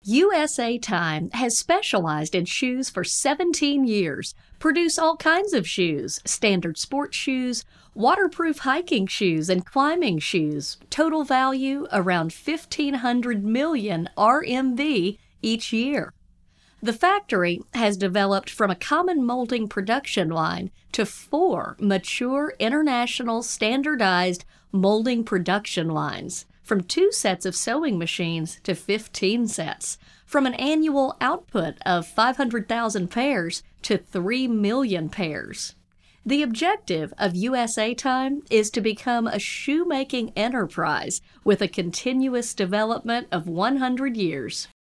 USA Time has specialized in shoes for 17 years, produce all kinds of shoes, standard sports shoes, waterproof hiking shoes, and climbing shoes. Total value around 1,500 million RMB each year. The factory has developed from a common molding production line to 4 mature international standardized molding production lines, from 2 sets of sewing machines to 15 sets, from an annual output of 500,000 pairs to 3 million pairs. The objective of USA Time is to become a shoemaking enterprise with a continuous development of 100 years.